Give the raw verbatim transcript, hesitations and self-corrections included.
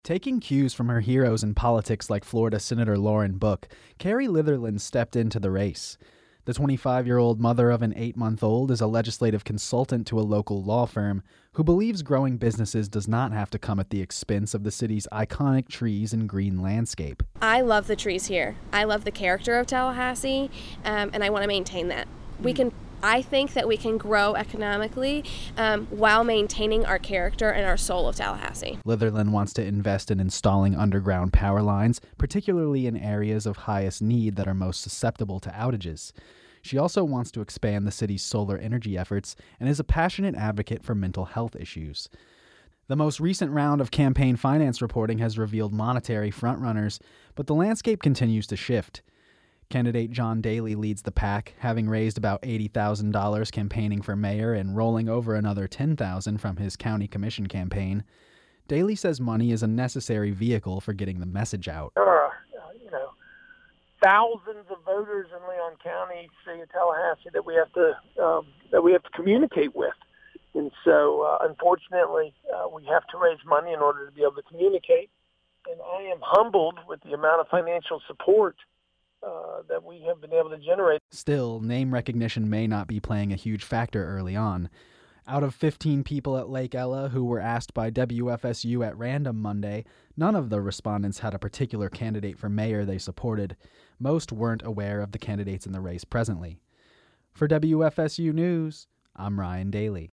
Taking cues from her heroes in politics like Florida Senator Lauren Book, Carrie Litherland stepped into the race. The twenty-five-year-old mother of an eight-month-old is a legislative consultant to a local law firm who believes growing businesses does not have to come at the expense of the city's iconic trees and green landscape. I love the trees here. I love the character of Tallahassee, um, and I want to maintain that. We can. I think that we can grow economically um, while maintaining our character and our soul of Tallahassee. Litherland wants to invest in installing underground power lines, particularly in areas of highest need that are most susceptible to outages. She also wants to expand the city's solar energy efforts and is a passionate advocate for mental health issues. The most recent round of campaign finance reporting has revealed monetary frontrunners, but the landscape continues to shift. Candidate John Daly leads the pack, having raised about eighty thousand dollars campaigning for mayor and rolling over another ten thousand dollars from his county commission campaign. Daly says money is a necessary vehicle for getting the message out. There are, uh, you know, thousands of voters in Leon County, city of Tallahassee, that we have to um, that we have to communicate with, and so uh, unfortunately, uh, we have to raise money in order to be able to communicate. And I am humbled with the amount of financial support Uh, that we have been able to generate. Still, name recognition may not be playing a huge factor early on. Out of fifteen people at Lake Ella who were asked by W F S U at random Monday, none of the respondents had a particular candidate for mayor they supported. Most weren't aware of the candidates in the race presently. For W F S U News, I'm Ryan Daly.